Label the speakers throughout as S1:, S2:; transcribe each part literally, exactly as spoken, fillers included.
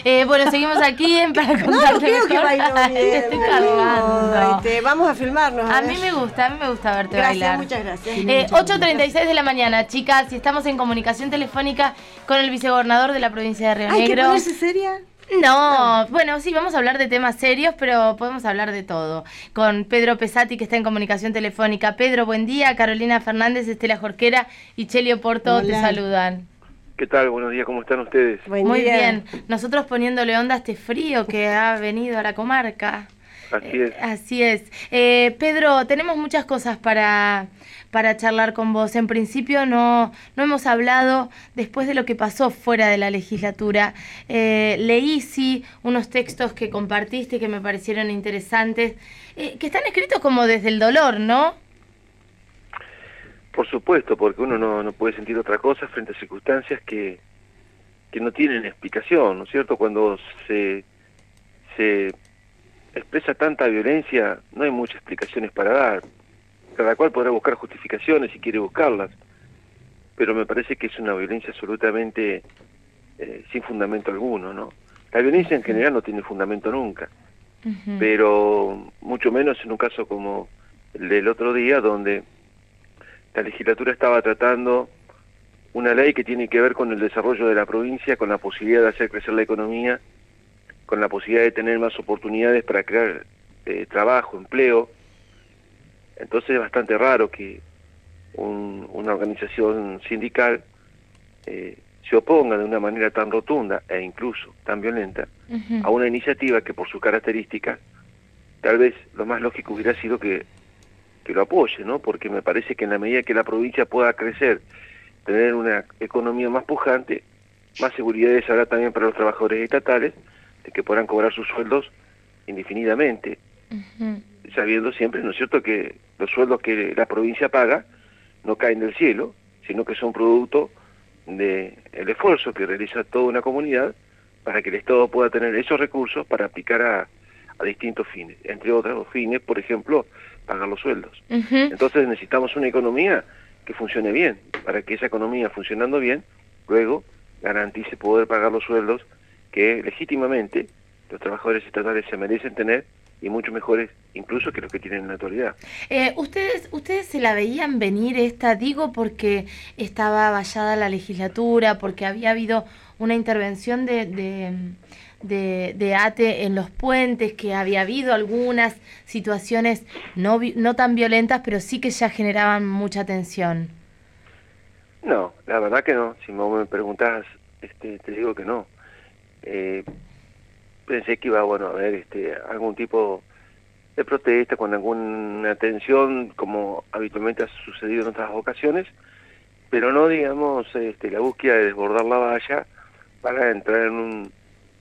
S1: Eh, bueno, seguimos aquí en para contarte
S2: No, no creo
S1: mejor.
S2: que bailo bien.
S1: Estoy cargando.
S2: Este, vamos a filmarnos.
S1: A mí me gusta, a mí me gusta verte
S2: Gracias,
S1: bailar.
S2: muchas gracias.
S1: Eh, ocho treinta y seis de la mañana, chicas, y estamos en comunicación telefónica con el vicegobernador de la provincia de Río
S2: ¿Hay que
S1: Negro.
S2: ponerse seria?
S1: No, bueno, sí, vamos a hablar de temas serios, pero podemos hablar de todo. Con Pedro Pesati, que está en comunicación telefónica. Pedro, buen día. Carolina Fernández, Estela Jorquera y Chelio Porto
S2: Hola.
S1: te saludan.
S3: ¿Qué tal? Buenos días, ¿cómo están ustedes?
S2: Buen
S1: Muy
S2: día.
S1: bien. Nosotros poniéndole onda a este frío que ha venido a la comarca.
S3: Así es.
S1: Eh, así es. Eh, Pedro, tenemos muchas cosas para, para charlar con vos. En principio no, no hemos hablado después de lo que pasó fuera de la legislatura. Eh, leí sí unos textos que compartiste que me parecieron interesantes, eh, que están escritos como desde el dolor, ¿no?
S3: Por supuesto, porque uno no, no puede sentir otra cosa frente a circunstancias que, que no tienen explicación, ¿no es cierto? Cuando se, se expresa tanta violencia, no hay muchas explicaciones para dar. Cada cual podrá buscar justificaciones si quiere buscarlas, pero me parece que es una violencia absolutamente eh, sin fundamento alguno, ¿no? La violencia en general no tiene fundamento nunca,
S1: Uh-huh.
S3: pero mucho menos en un caso como el del otro día, donde la legislatura estaba tratando una ley que tiene que ver con el desarrollo de la provincia, con la posibilidad de hacer crecer la economía, con la posibilidad de tener más oportunidades para crear eh, trabajo, empleo. Entonces es bastante raro que un, una organización sindical eh, se oponga de una manera tan rotunda e incluso tan violenta
S1: Uh-huh.
S3: a una iniciativa que por sus características tal vez lo más lógico hubiera sido que, que lo apoye, ¿no? Porque me parece que en la medida que la provincia pueda crecer, tener una economía más pujante, más seguridades habrá también para los trabajadores estatales, de que podrán cobrar sus sueldos indefinidamente,
S1: Uh-huh.
S3: sabiendo siempre, ¿no es cierto?, que los sueldos que la provincia paga no caen del cielo, sino que son producto del esfuerzo que realiza toda una comunidad para que el Estado pueda tener esos recursos para aplicar a, a distintos fines, entre otros fines, por ejemplo, pagar los sueldos.
S1: Uh-huh.
S3: Entonces necesitamos una economía que funcione bien, para que esa economía funcionando bien, luego garantice poder pagar los sueldos que legítimamente los trabajadores estatales se merecen tener, y mucho mejores incluso que los que tienen en la actualidad.
S1: Eh, ¿ustedes, ¿Ustedes se la veían venir esta, digo, porque estaba vallada la legislatura, porque había habido una intervención de, de, de, de ATE en los puentes, que había habido algunas situaciones no, vi- no tan violentas, pero sí que ya generaban mucha tensión?
S3: No, la verdad que no. Si vos me preguntás, este, te digo que no. Eh, pensé que iba, bueno, a haber este, algún tipo de protesta con alguna tensión, como habitualmente ha sucedido en otras ocasiones, pero no, digamos, este, la búsqueda de desbordar la valla para entrar en un,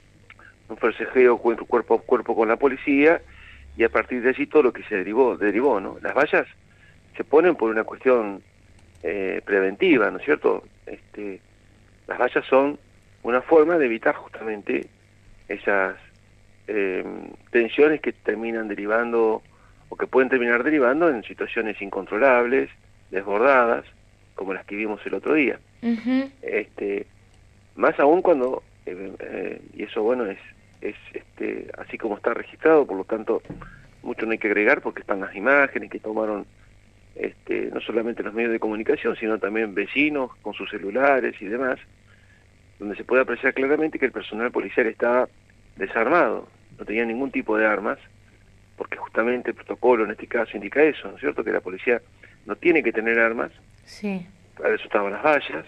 S3: un forcejeo cuerpo, cuerpo a cuerpo con la policía, y a partir de allí todo lo que se derivó, derivó, ¿no? Las vallas se ponen por una cuestión eh, preventiva, ¿no es cierto? Este, las vallas son una forma de evitar justamente esas eh, tensiones que terminan derivando, o que pueden terminar derivando en situaciones incontrolables, desbordadas, como las que vimos el otro día.
S1: Uh-huh.
S3: Este, más aún cuando, eh, eh, y eso bueno, es, es este, así como está registrado, por lo tanto, mucho no hay que agregar porque están las imágenes que tomaron este, no solamente los medios de comunicación, sino también vecinos con sus celulares y demás, donde se puede apreciar claramente que el personal policial estaba desarmado, no tenía ningún tipo de armas, porque justamente el protocolo en este caso indica eso, ¿no es cierto?, que la policía no tiene que tener armas.
S1: Sí.
S3: Para eso estaban las vallas,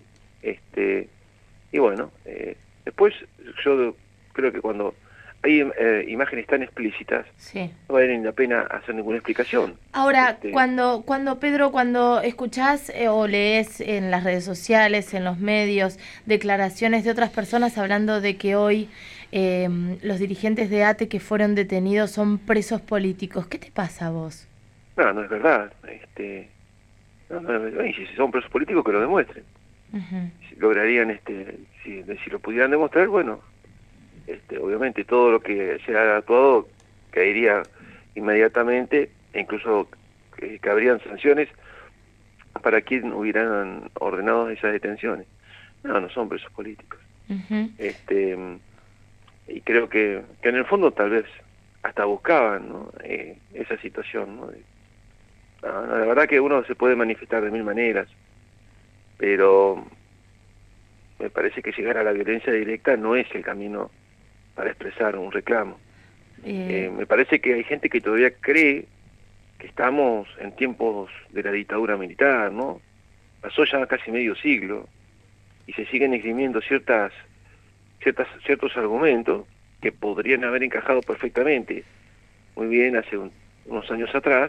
S3: este, y bueno, eh, después yo creo que cuando hay eh, imágenes tan explícitas,
S1: Sí.
S3: no vale ni la pena hacer ninguna explicación.
S1: Ahora,
S3: Este,
S1: cuando, cuando Pedro, cuando escuchás eh, o lees en las redes sociales, en los medios, declaraciones de otras personas hablando de que hoy eh, los dirigentes de ATE que fueron detenidos son presos políticos, ¿qué te pasa a vos?
S3: No, no es verdad. Este, no, no, y si son presos políticos, que lo demuestren.
S1: Uh-huh.
S3: Si lograrían, este, si, si lo pudieran demostrar, bueno, este, obviamente todo lo que se ha actuado caería inmediatamente, e incluso eh, cabrían sanciones para quien hubieran ordenado esas detenciones. No, no son presos políticos.
S1: Uh-huh.
S3: Este, y creo que, que en el fondo tal vez hasta buscaban, ¿no? eh, esa situación, ¿no? De, no, no, la verdad que uno se puede manifestar de mil maneras, pero me parece que llegar a la violencia directa no es el camino para expresar un reclamo.
S1: Eh,
S3: Eh, me parece que hay gente que todavía cree que estamos en tiempos de la dictadura militar, ¿no? Pasó ya casi medio siglo y se siguen esgrimiendo ciertas, ciertas, ciertos argumentos que podrían haber encajado perfectamente muy bien hace un, unos años atrás,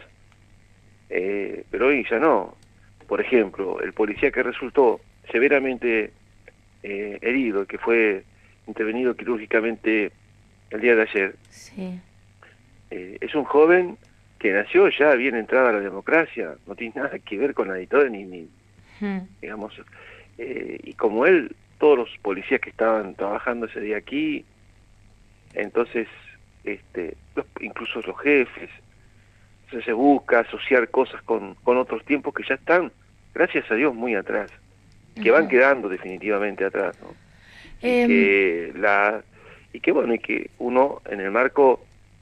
S3: eh, pero hoy ya no. Por ejemplo, el policía que resultó severamente eh, herido, que fue intervenido quirúrgicamente el día de ayer,
S1: sí.
S3: eh, es un joven que nació ya bien entrada a la democracia, no tiene nada que ver con la dictadura, ni, ni
S1: Mm.
S3: digamos, eh, y como él, todos los policías que estaban trabajando ese día aquí, entonces, este, los, incluso los jefes, entonces se busca asociar cosas con, con otros tiempos que ya están, gracias a Dios, muy atrás, que van
S1: Ujú.
S3: quedando definitivamente atrás, ¿no? Y
S1: Em,
S3: que la, y que bueno, y que uno en el marco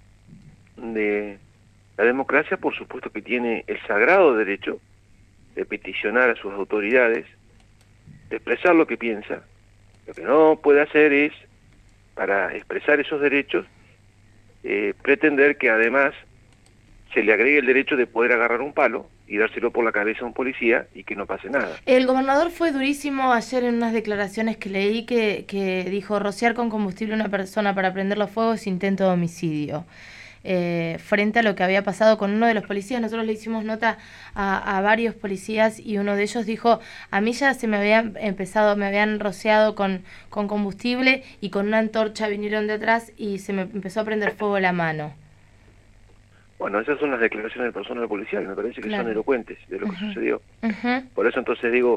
S3: de la democracia, por supuesto que tiene el sagrado derecho de peticionar a sus autoridades, de expresar lo que piensa. Lo que no puede hacer es, para expresar esos derechos, eh, pretender que además se le agregue el derecho de poder agarrar un palo y dárselo por la cabeza a un policía y que no pase nada.
S1: el gobernador fue durísimo ayer en unas declaraciones que leí que, que dijo rociar con combustible a una persona para prenderlo a fuego es intento de homicidio. Eh, frente a lo que había pasado con uno de los policías, nosotros le hicimos nota a, a varios policías y uno de ellos dijo, a mí ya se me habían empezado, me habían rociado con, con combustible y con una antorcha vinieron de atrás y se me empezó a prender fuego la mano.
S3: Bueno, esas son las declaraciones del personal policial, me parece que son
S1: Claro.
S3: elocuentes de lo que
S1: Uh-huh.
S3: sucedió.
S1: Uh-huh.
S3: Por eso entonces digo,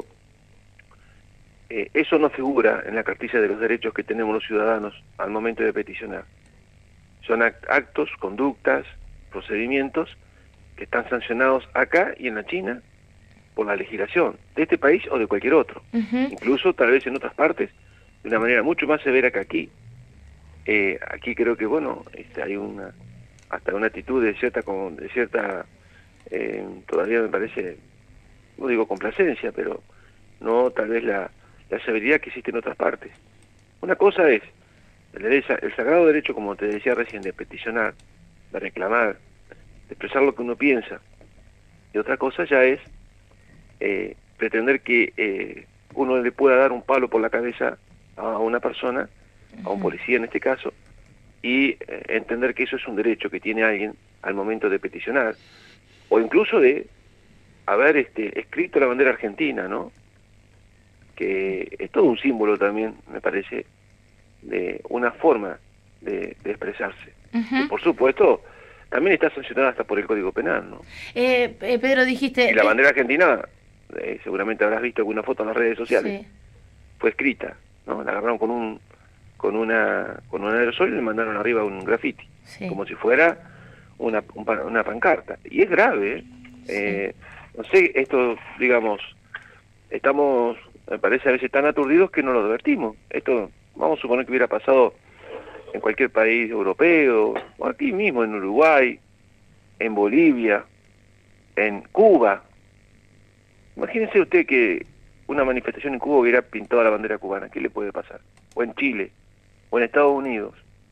S3: eh, eso no figura en la cartilla de los derechos que tenemos los ciudadanos al momento de peticionar. Son actos, conductas, procedimientos que están sancionados acá y en la China por la legislación de este país o de cualquier otro.
S1: Uh-huh.
S3: Incluso tal vez en otras partes de una manera mucho más severa que aquí. Eh, aquí creo que, bueno, este, hay una hasta una actitud de cierta, de cierta eh, todavía me parece, no digo complacencia, pero no tal vez la, la severidad que existe en otras partes. Una cosa es el, derecho, el sagrado derecho, como te decía recién, de peticionar, de reclamar, de expresar lo que uno piensa. Y otra cosa ya es eh, pretender que eh, uno le pueda dar un palo por la cabeza a una persona, a un policía en este caso, y eh, entender que eso es un derecho que tiene alguien al momento de peticionar, o incluso de haber este, escrito la bandera argentina, ¿no? Que es todo un símbolo también, me parece, de una forma de, de expresarse.
S1: Uh-huh.
S3: Y por supuesto, también está sancionada hasta por el Código Penal, ¿no?
S1: Eh, eh, Pedro, dijiste...
S3: Y la
S1: eh,
S3: bandera argentina, eh, seguramente habrás visto alguna foto en las redes sociales,
S1: sí.
S3: fue escrita, ¿no? La agarraron con un con una con un aerosol y le mandaron arriba un graffiti,
S1: Sí.
S3: como si fuera una, un, una pancarta. Y es grave, ¿eh?
S1: Sí.
S3: Eh, no sé, esto, digamos, estamos, me parece a veces tan aturdidos que no lo advertimos. Esto, vamos a suponer que hubiera pasado en cualquier país europeo, o aquí mismo en Uruguay, en Bolivia, en Cuba. Imagínese usted que una manifestación en Cuba hubiera pintado la bandera cubana, ¿qué le puede pasar? O en Chile, o en Estados Unidos.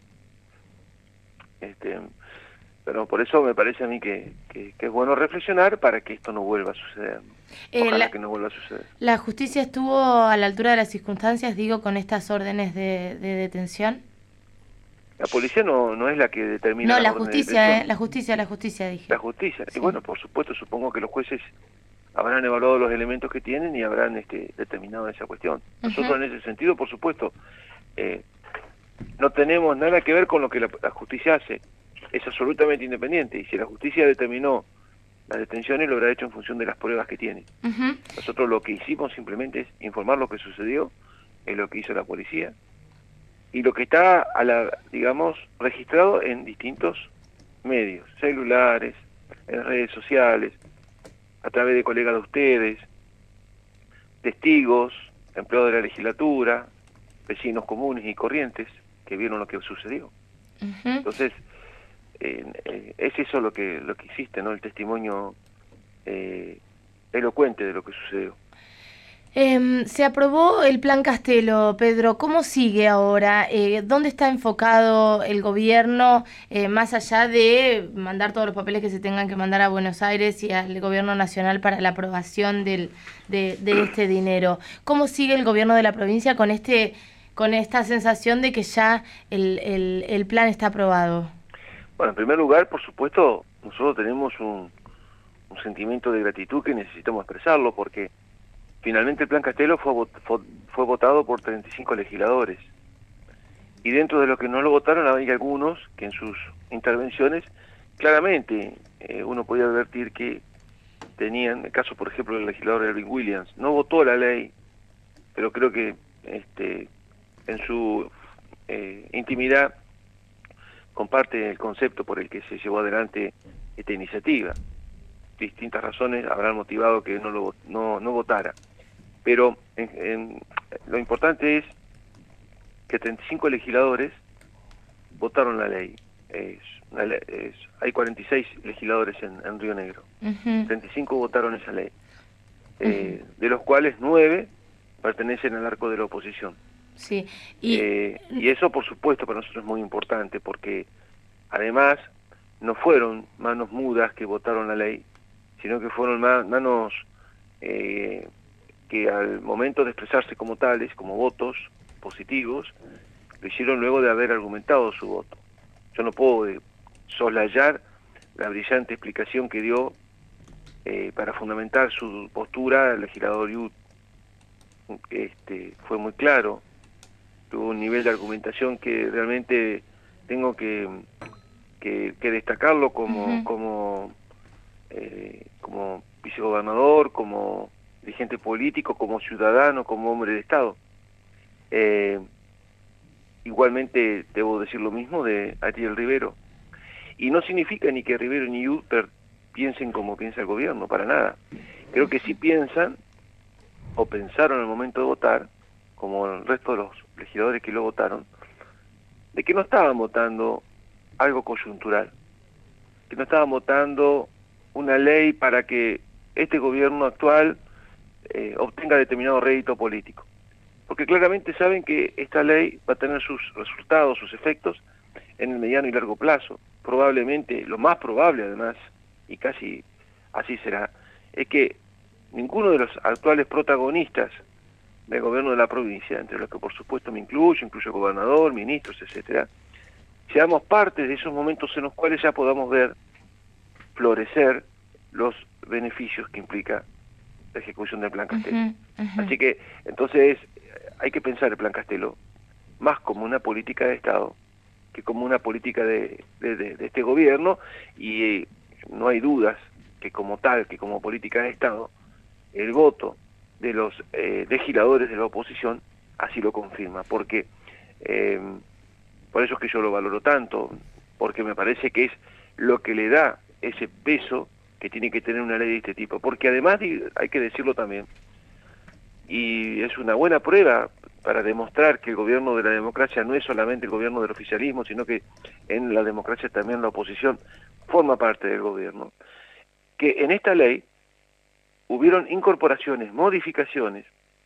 S3: Este, pero por eso me parece a mí que, que, que es bueno reflexionar para que esto no vuelva a suceder.
S1: Eh,
S3: Ojalá
S1: la,
S3: que no vuelva a suceder.
S1: ¿La justicia estuvo a la altura de las circunstancias, digo, con estas órdenes de, de detención?
S3: La policía no, no es la que determina
S1: No,
S3: las
S1: la
S3: órdenes de
S1: justicia,
S3: detención.
S1: eh, la justicia, la justicia, dije.
S3: La justicia.
S1: Sí.
S3: Y bueno, por supuesto, supongo que los jueces habrán evaluado los elementos que tienen y habrán este, determinado esa cuestión. Nosotros
S1: Uh-huh.
S3: en ese sentido, por supuesto, eh, no tenemos nada que ver con lo que la, la justicia hace. Es absolutamente independiente. Y si la justicia determinó las detenciones, lo habrá hecho en función de las pruebas que tiene.
S1: Uh-huh.
S3: Nosotros lo que hicimos simplemente es informar lo que sucedió, es lo que hizo la policía, y lo que está, a la, digamos, registrado en distintos medios, celulares, en redes sociales, a través de colegas de ustedes, testigos, empleados de la legislatura, vecinos comunes y corrientes. que vieron lo que sucedió.
S1: Uh-huh.
S3: Entonces, eh, eh, es eso lo que lo que existe, ¿no? El testimonio eh, elocuente de lo que sucedió.
S1: Eh, se aprobó el Plan Castelo, Pedro. ¿Cómo sigue ahora? Eh, ¿Dónde está enfocado el gobierno, eh, más allá de mandar todos los papeles que se tengan que mandar a Buenos Aires y al gobierno nacional para la aprobación del, de, de este dinero? ¿Cómo sigue el gobierno de la provincia con este con esta sensación de que ya el, el, el plan está aprobado?
S3: Bueno, en primer lugar, por supuesto, nosotros tenemos un, un sentimiento de gratitud que necesitamos expresarlo, porque finalmente el Plan Castelo fue, fue, fue votado por treinta y cinco legisladores. Y dentro de los que no lo votaron había algunos que en sus intervenciones, claramente, eh, uno podía advertir que tenían, el caso por ejemplo del legislador Erwin Williams, no votó la ley, pero creo que este, en su eh, intimidad comparte el concepto por el que se llevó adelante esta iniciativa. Distintas razones habrán motivado que no lo no, no votara. Pero en, en, lo importante es que treinta y cinco legisladores votaron la ley. Es, es, hay cuarenta y seis legisladores en, en Río Negro. Uh-huh. treinta y cinco votaron esa ley, eh, uh-huh. de los cuales nueve pertenecen al arco de la oposición.
S1: Sí. Y...
S3: Eh, y eso, por supuesto, para nosotros es muy importante, porque además no fueron manos mudas que votaron la ley, sino que fueron manos eh, que al momento de expresarse como tales, como votos positivos, lo hicieron luego de haber argumentado su voto. Yo no puedo eh, soslayar la brillante explicación que dio eh, para fundamentar su postura el legislador Yud. Este, fue muy claro, tuvo un nivel de argumentación que realmente tengo que, que, que destacarlo como, uh-huh. como, eh, como vicegobernador, como dirigente político, como ciudadano, como hombre de Estado. Eh, igualmente debo decir lo mismo de Ariel Rivero. Y no significa ni que Rivero ni Yudper piensen como piensa el gobierno, para nada. Creo que sí piensan, o pensaron al momento de votar, como el resto de los legisladores que lo votaron, de que no estaban votando algo coyuntural, que no estaban votando una ley para que este gobierno actual eh, obtenga determinado rédito político. Porque claramente saben que esta ley va a tener sus resultados, sus efectos, en el mediano y largo plazo. Probablemente, lo más probable además, y casi así será, es que ninguno de los actuales protagonistas del gobierno de la provincia, entre los que por supuesto me incluyo, incluyo gobernador, ministros, etcétera, seamos parte de esos momentos en los cuales ya podamos ver florecer los beneficios que implica la ejecución del Plan Castelo. Uh-huh, uh-huh. Así que, entonces, hay que pensar el Plan Castelo más como una política de Estado que como una política de, de, de, de este gobierno, y eh, no hay dudas que como tal, que como política de Estado, el voto de los eh, legisladores de la oposición así lo confirma, porque eh, por eso es que yo lo valoro tanto, porque me parece que es lo que le da ese peso que tiene que tener una ley de este tipo, porque además hay que decirlo también, y es una buena prueba para demostrar que el gobierno de la democracia no es solamente el gobierno del oficialismo, sino que en la democracia también la oposición forma parte del gobierno, que en esta ley hubieron incorporaciones, modificaciones,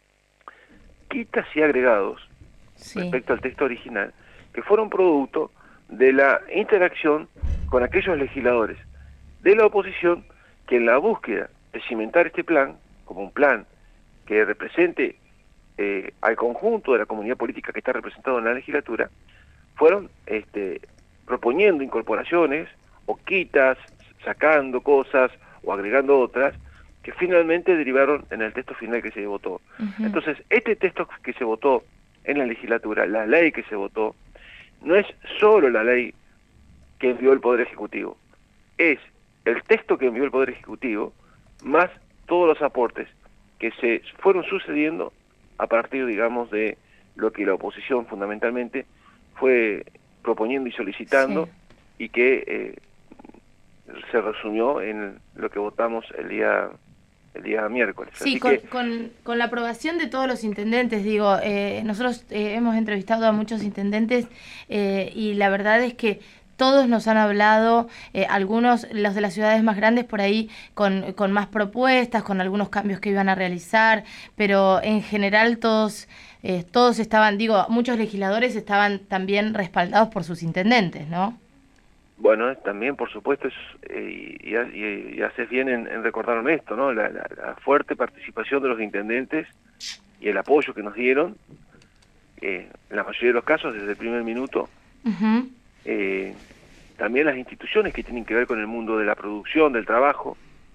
S3: quitas y agregados sí. respecto al texto original, que fueron producto de la interacción con aquellos legisladores de la oposición que en la búsqueda de cimentar este plan, como un plan que represente eh, al conjunto de la comunidad política que está representado en la legislatura, fueron este, proponiendo incorporaciones o quitas, sacando cosas o agregando otras, que finalmente derivaron en el texto final que se votó. Uh-huh. Entonces, este texto que se votó en la legislatura, la ley que se votó, no es solo la ley que envió el Poder Ejecutivo, es el texto que envió el Poder Ejecutivo, más todos los aportes que se fueron sucediendo a partir, digamos, de lo que la oposición fundamentalmente fue proponiendo y solicitando, sí. y que eh, se resumió en lo que votamos el día el día miércoles.
S1: Sí,
S3: Así
S1: con,
S3: que,
S1: con, con la aprobación de todos los intendentes, digo, eh, nosotros eh, hemos entrevistado a muchos intendentes eh, y la verdad es que todos nos han hablado, eh, algunos, los de las ciudades más grandes por ahí, con, con más propuestas, con algunos cambios que iban a realizar, pero en general todos, eh, todos estaban, digo, muchos legisladores estaban también respaldados por sus intendentes, ¿no?
S3: bueno, también por supuesto, es, eh, y, y, y haces bien en, en recordarme esto, ¿no? La, la, la fuerte participación de los intendentes y el apoyo que nos dieron, eh, en la mayoría de los casos, desde el primer minuto.
S1: Uh-huh.
S3: eh, también las instituciones que tienen que ver con el mundo de la producción, del trabajo,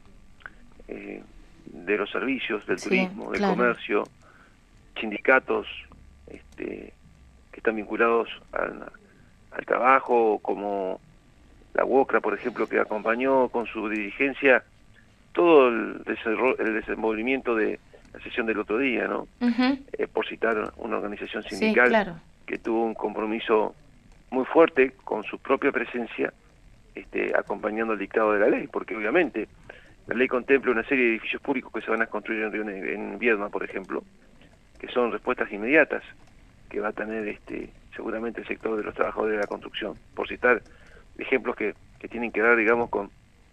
S3: eh, de los servicios, del
S1: Sí,
S3: turismo, del
S1: claro.
S3: comercio, sindicatos este, que están vinculados al, al trabajo, como la UOCRA, por ejemplo, que acompañó con su dirigencia todo el, el desenvolvimiento de la sesión del otro día, ¿no?
S1: Uh-huh.
S3: Eh, por citar una organización
S1: Sí,
S3: sindical
S1: claro.
S3: que tuvo un compromiso muy fuerte con su propia presencia, este, acompañando el dictado de la ley, porque obviamente la ley contempla una serie de edificios públicos que se van a construir en, Río Negro, en Viedma, por ejemplo, que son respuestas inmediatas que va a tener este seguramente el sector de los trabajadores de la construcción, por citar ejemplos que, que tienen que ver, digamos, con,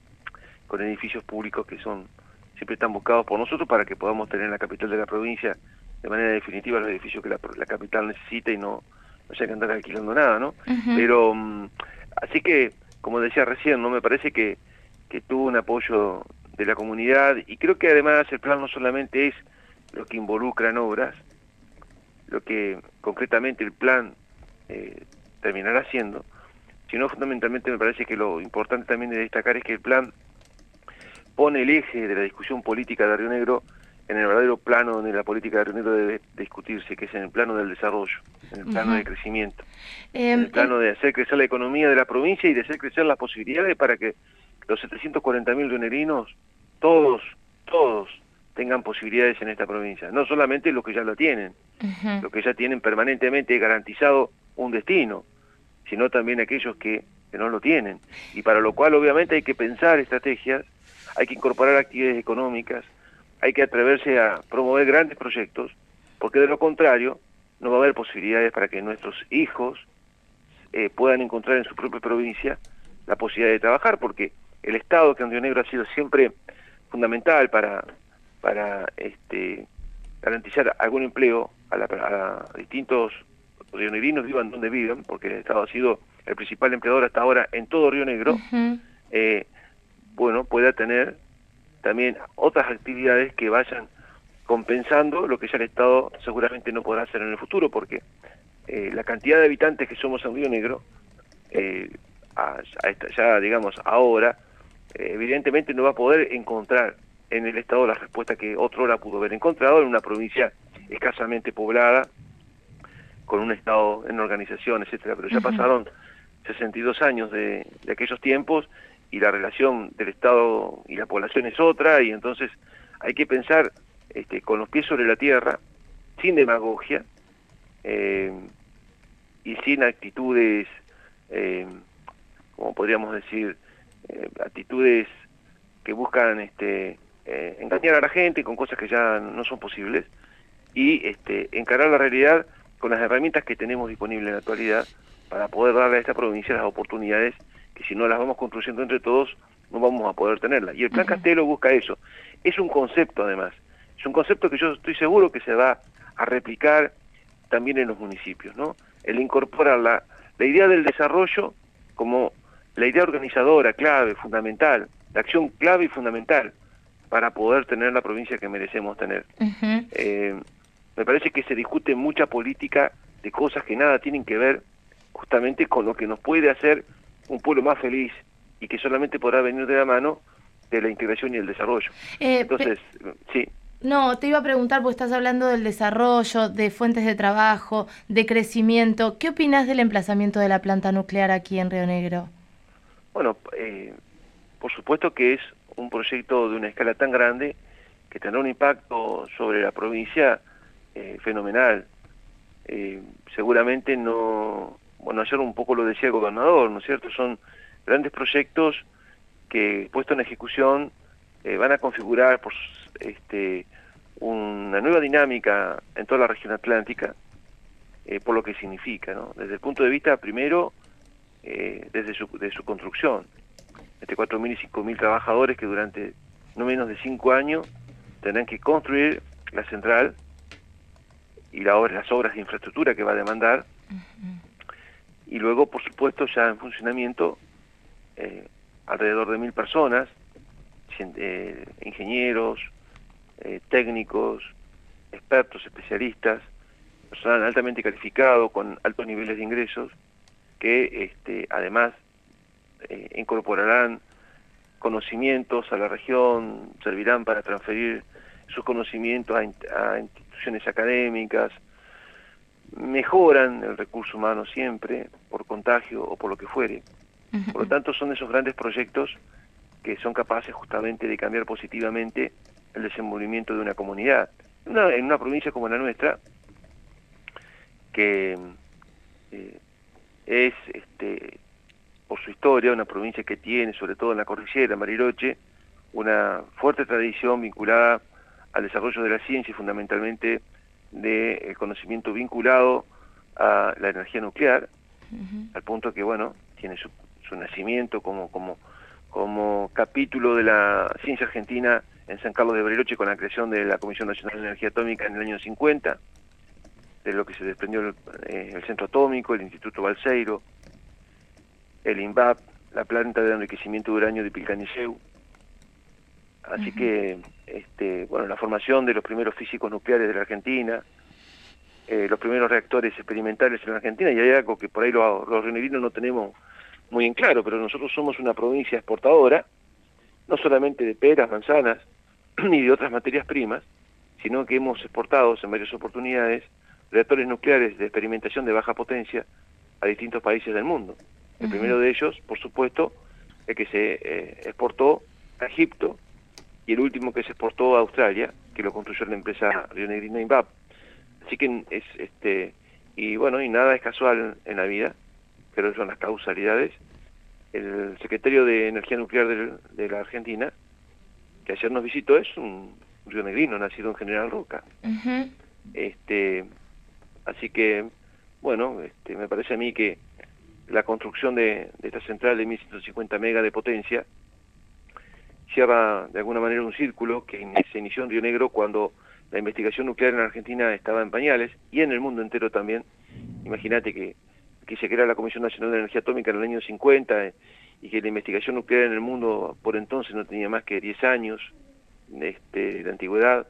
S3: con edificios públicos que son siempre están buscados por nosotros para que podamos tener en la capital de la provincia de manera definitiva los edificios que la, la capital necesita y no, no haya que andar alquilando nada, ¿no?
S1: Uh-huh.
S3: Pero, um, así que, como decía recién, no me parece que, que tuvo un apoyo de la comunidad, y creo que además el plan no solamente es lo que involucra en obras, lo que concretamente el plan eh, terminará haciendo, sino fundamentalmente me parece que lo importante también de destacar es que el plan pone el eje de la discusión política de Río Negro en el verdadero plano donde la política de Río Negro debe discutirse, que es en el plano del desarrollo, en el plano uh-huh. del crecimiento, eh, en el plano eh... de hacer crecer la economía de la provincia y de hacer crecer las posibilidades para que los setecientos cuarenta mil rionegrinos, todos, todos, tengan posibilidades en esta provincia, no solamente los que ya lo tienen, uh-huh. los que ya tienen permanentemente garantizado un destino, sino también aquellos que, que no lo tienen, y para lo cual obviamente hay que pensar estrategias, hay que incorporar actividades económicas, hay que atreverse a promover grandes proyectos, porque de lo contrario no va a haber posibilidades para que nuestros hijos eh, puedan encontrar en su propia provincia la posibilidad de trabajar, porque el Estado, que en Río Negro ha sido siempre fundamental para, para este, garantizar algún empleo a, la, a distintos rionegrinos, vivan donde vivan, porque el Estado ha sido el principal empleador hasta ahora en todo Río Negro, uh-huh. eh, bueno, pueda tener también otras actividades que vayan compensando lo que ya el Estado seguramente no podrá hacer en el futuro, porque eh, la cantidad de habitantes que somos en Río Negro, eh, a, a esta, ya digamos ahora, eh, evidentemente no va a poder encontrar en el Estado la respuesta que otrora pudo haber encontrado en una provincia escasamente poblada, con un Estado en organización, etcétera, pero ya uh-huh. pasaron sesenta y dos años de, de aquellos tiempos, y la relación del Estado y la población es otra, y entonces hay que pensar este, con los pies sobre la tierra, sin demagogia, eh, y sin actitudes, eh, como podríamos decir, eh, actitudes que buscan este, eh, engañar a la gente con cosas que ya no son posibles, y este, encarar la realidad con las herramientas que tenemos disponibles en la actualidad para poder darle a esta provincia las oportunidades que si no las vamos construyendo entre todos, no vamos a poder tenerlas. Y el Plan uh-huh. Castelo busca eso. Es un concepto, además. Es un concepto que yo estoy seguro que se va a replicar también en los municipios, ¿no? El incorporar la, la idea del desarrollo como la idea organizadora, clave, fundamental, la acción clave y fundamental para poder tener la provincia que merecemos tener. Uh-huh. Eh, me parece que se discute mucha política de cosas que nada tienen que ver justamente con lo que nos puede hacer un pueblo más feliz y que solamente podrá venir de la mano de la integración y el desarrollo. Eh, Entonces, pe- sí.
S1: No, te iba a preguntar, porque estás hablando del desarrollo, de fuentes de trabajo, de crecimiento. ¿Qué opinas del emplazamiento de la planta nuclear aquí en Río Negro?
S3: Bueno, eh, por supuesto que es un proyecto de una escala tan grande que tendrá un impacto sobre la provincia eh, fenomenal. Eh, seguramente no... Bueno, ayer un poco lo decía el gobernador, ¿no es cierto? Son grandes proyectos que, puestos en ejecución, eh, van a configurar por, este, una nueva dinámica en toda la región atlántica, eh, por lo que significa, ¿no? Desde el punto de vista, primero, eh, desde su, de su construcción. Entre cuatro mil y cinco mil trabajadores que durante no menos de cinco años tendrán que construir la central y la obra, las obras de infraestructura que va a demandar, uh-huh. Y luego, por supuesto, ya en funcionamiento, eh, alrededor de mil personas, eh, ingenieros, eh, técnicos, expertos, especialistas, personal altamente calificado, con altos niveles de ingresos, que este, además eh, incorporarán conocimientos a la región, servirán para transferir sus conocimientos a, a instituciones académicas, mejoran el recurso humano siempre, por contagio o por lo que fuere. Por lo tanto, son esos grandes proyectos que son capaces justamente de cambiar positivamente el desenvolvimiento de una comunidad. Una, en una provincia como la nuestra, que eh, es, este, por su historia, una provincia que tiene, sobre todo en la cordillera, Bariloche, una fuerte tradición vinculada al desarrollo de la ciencia y fundamentalmente del conocimiento vinculado a la energía nuclear, uh-huh. Al punto que, bueno, tiene su, su nacimiento como, como, como capítulo de la ciencia argentina en San Carlos de Bariloche con la creación de la Comisión Nacional de Energía Atómica en el año cincuenta, de lo que se desprendió el, eh, el Centro Atómico, el Instituto Balseiro, el INVAP, la planta de enriquecimiento de uranio de Pilcaniceu. Así uh-huh. que, este, bueno, la formación de los primeros físicos nucleares de la Argentina, eh, los primeros reactores experimentales en la Argentina, y hay algo que por ahí los, los rionegrinos no tenemos muy en claro, pero nosotros somos una provincia exportadora, no solamente de peras, manzanas, ni de otras materias primas, sino que hemos exportado en varias oportunidades reactores nucleares de experimentación de baja potencia a distintos países del mundo. El uh-huh. primero de ellos, por supuesto, el que se eh, exportó a Egipto, y el último que se exportó a Australia, que lo construyó la empresa rionegrina INVAP. Así que es, este, y bueno, y nada es casual en la vida, pero son las causalidades. El secretario de Energía Nuclear de, de la Argentina, que ayer nos visitó, es un rionegrino, nacido en General Roca. Uh-huh. Este, así que, bueno, este, me parece a mí que la construcción de, de esta central de mil ciento cincuenta megas de potencia cierra de alguna manera un círculo que se inició en Río Negro cuando la investigación nuclear en Argentina estaba en pañales, y en el mundo entero también. Imagínate que, que se crea la Comisión Nacional de Energía Atómica en el año cincuenta, eh, y que la investigación nuclear en el mundo por entonces no tenía más que diez años este, de antigüedad,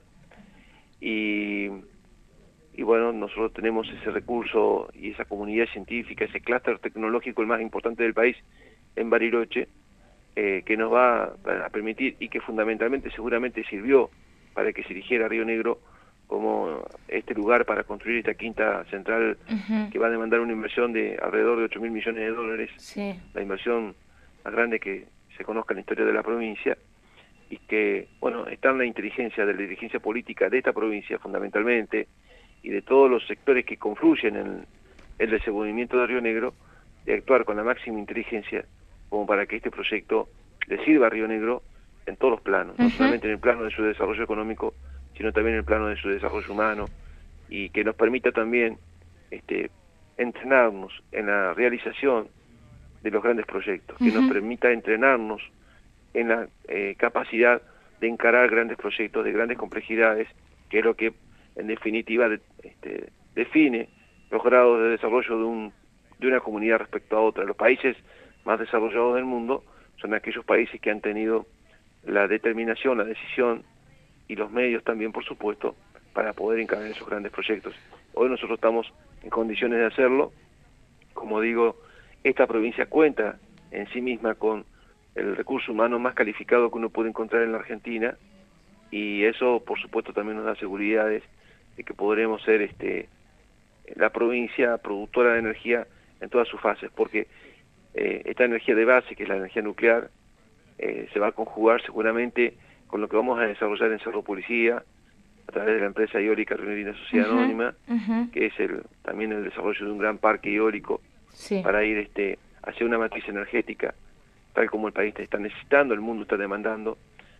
S3: y, y bueno, nosotros tenemos ese recurso y esa comunidad científica, ese clúster tecnológico el más importante del país en Bariloche, Eh, que nos va a permitir, y que fundamentalmente seguramente sirvió para que se eligiera Río Negro como este lugar para construir esta quinta central, uh-huh. que va a demandar una inversión de alrededor de ocho mil millones de dólares, sí. La inversión más grande que se conozca en la historia de la provincia, y que, bueno, está en la inteligencia de la dirigencia política de esta provincia fundamentalmente, y de todos los sectores que confluyen en el desenvolvimiento de Río Negro, de actuar con la máxima inteligencia como para que este proyecto le sirva a Río Negro en todos los planos, uh-huh. no solamente en el plano de su desarrollo económico, sino también en el plano de su desarrollo humano, y que nos permita también este, entrenarnos en la realización de los grandes proyectos, uh-huh. que nos permita entrenarnos en la eh, capacidad de encarar grandes proyectos de grandes complejidades, que es lo que en definitiva de, este, define los grados de desarrollo de, un, de una comunidad respecto a otra. Los países más desarrollados del mundo son aquellos países que han tenido la determinación, la decisión y los medios también, por supuesto, para poder encarar esos grandes proyectos. Hoy nosotros estamos en condiciones de hacerlo. Como digo, esta provincia cuenta en sí misma con el recurso humano más calificado que uno puede encontrar en la Argentina, y eso, por supuesto, también nos da seguridades de que podremos ser este, la provincia productora de energía en todas sus fases, porque Eh, esta energía de base, que es la energía nuclear, eh, se va a conjugar seguramente con lo que vamos a desarrollar en Cerro Policía, a través de la empresa eólica Rionegrina Sociedad uh-huh, Anónima, uh-huh. que es el, también el desarrollo de un gran parque eólico, sí. para ir este, hacia una matriz energética, tal como el país está necesitando, el mundo está demandando,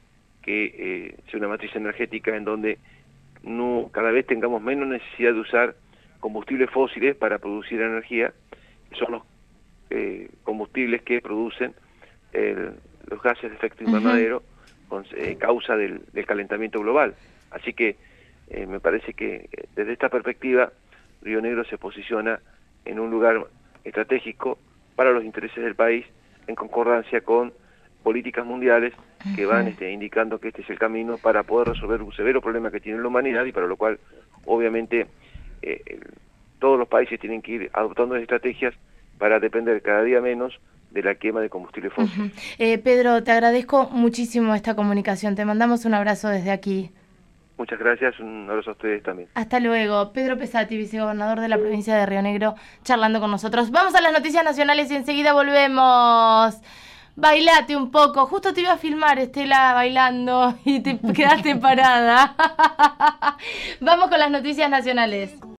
S3: que eh, sea una matriz energética en donde no cada vez tengamos menos necesidad de usar combustibles fósiles para producir energía, que son los eh, combustibles que producen el, los gases de efecto invernadero uh-huh. con eh, causa del, del calentamiento global. Así que eh, me parece que desde esta perspectiva Río Negro se posiciona en un lugar estratégico para los intereses del país, en concordancia con políticas mundiales que van este, indicando que este es el camino para poder resolver un severo problema que tiene la humanidad, y para lo cual obviamente eh, todos los países tienen que ir adoptando estrategias para depender cada día menos de la quema de combustible fósil.
S1: Uh-huh. eh, Pedro, te agradezco muchísimo esta comunicación, te mandamos un abrazo desde aquí.
S3: Muchas gracias, un abrazo a ustedes también.
S1: Hasta luego. Pedro Pesati, vicegobernador de la provincia de Río Negro, charlando con nosotros. Vamos a las noticias nacionales y enseguida volvemos. Bailate un poco. Justo te iba a filmar, Estela, bailando y te quedaste parada. Vamos con las noticias nacionales.